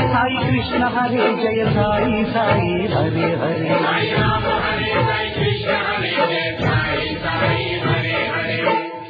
సాయి కృష్ణ హరే జయ సాయి సాయి హరే హరే సాయి రామ హరే సాయి కృష్ణ హరే జయ సాయి సాయి హరే హరే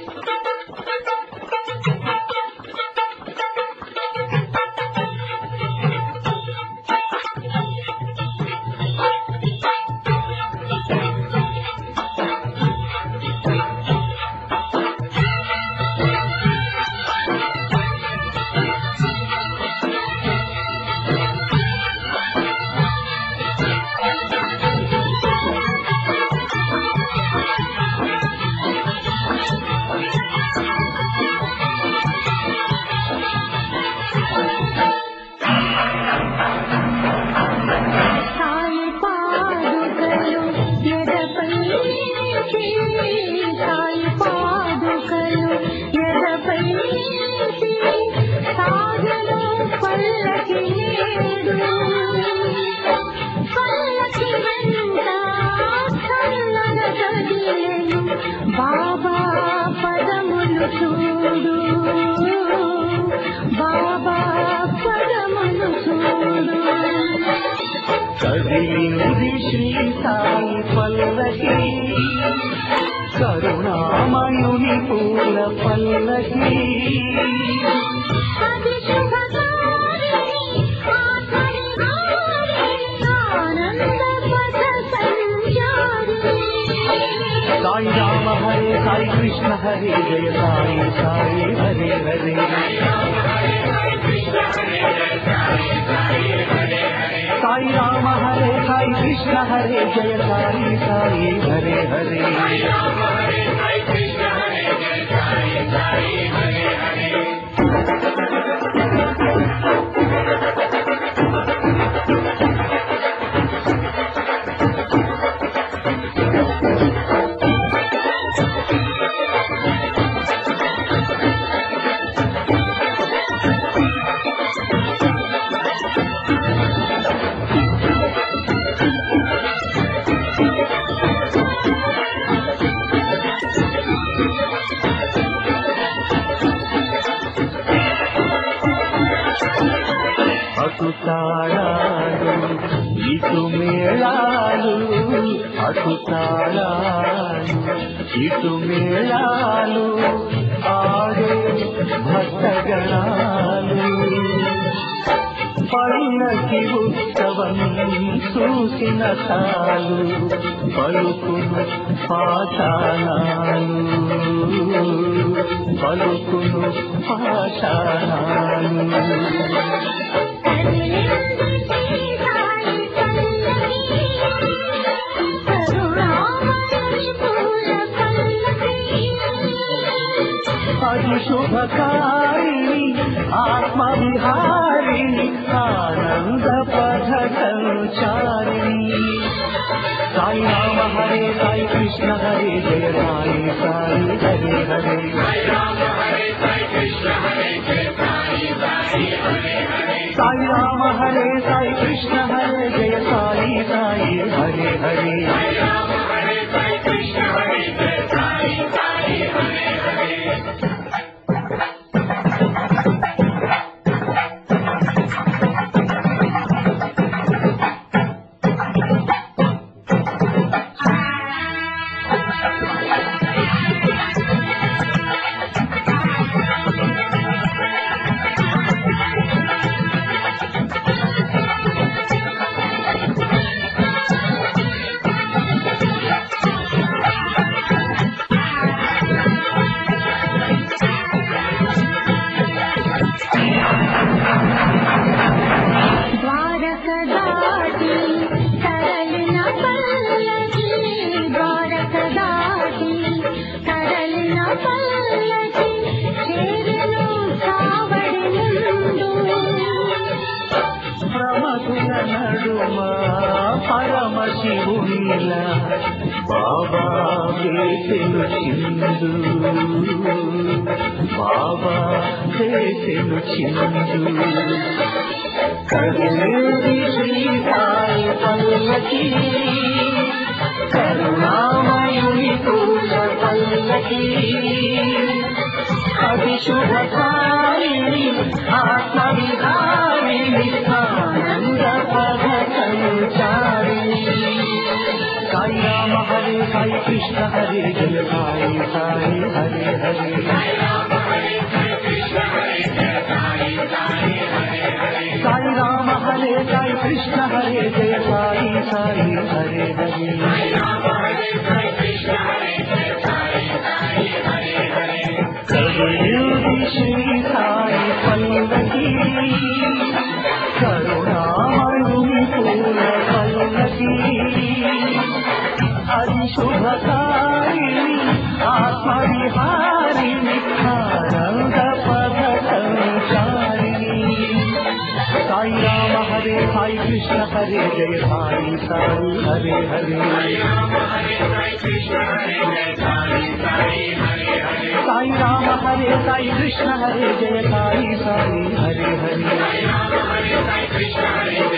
బాబా పదములు చూడు బాబా పదములు చూడు కదిలింది శ్రీ సాయి పల్లకి కరుణామయుని పూల పల్లకి సాయి రామ హరే సాయి కృష్ణ హరే జయ సాయి సాయి హరే హరే సాయి రామ హరే సాయి కృష్ణ హరే జయ సాయి సాయి హరే హరే అటు తాళాలు ఇటు మేళాలు అటు తాళాలు ఇటు మేళాలు ఆడే భక్తగణాలు పల్లకి ఉత్సవం చూసిన తాలు పలుకును పాఠానాలు పలుకును పాఠానాలు అది శుభకారిణి ఆత్మవిహారిణి ఆనంద పథ సంచారిణి సాయి రామ హరే సాయి కృష్ణ హరే జయ సాయి సాయి హరే హరే సాయి రామ హరే సాయి కృష్ణ హరే జయ సాయి సాయి హరే హరే సాయి రామ హరే సాయి కృష్ణ హరే జయ సాయి సాయి హరే హరే సాయి రామ హరే సాయి కృష్ణ హరే జయ సాయి సాయి హరే హరే పరమశివునిలా బాబా చేసెను చిందు బాబా చేసెను చిందు కదిలేది శ్రీ సాయి పల్లకి కరుణామయుని పూల పల్లకి అది శుభకారి విహారిణి ఆత్మ విహారిణి ఆనంద పద సంచారిణి సాయి రామ హరే సాయి కృష్ణ హరే జయ సాయి సాయి హరే హరే సాయి రామ హరే సాయి కృష్ణ హరే జయ సాయి సాయి హరే హరే కరుణ్యోది శ్రీ సాయి పల్లకి కరుణామయుని పూల పల్లకి అది శుభకారిణి ఆత్మ విహారిణి ఆనంద పద సంచారిణి సాయి రామ హరే సాయి కృష్ణ హరే జయ సాయి సాయి హరే హరే సాయి రామ హరే సాయి కృష్ణ హరే జయ సాయి సాయి హరే హరే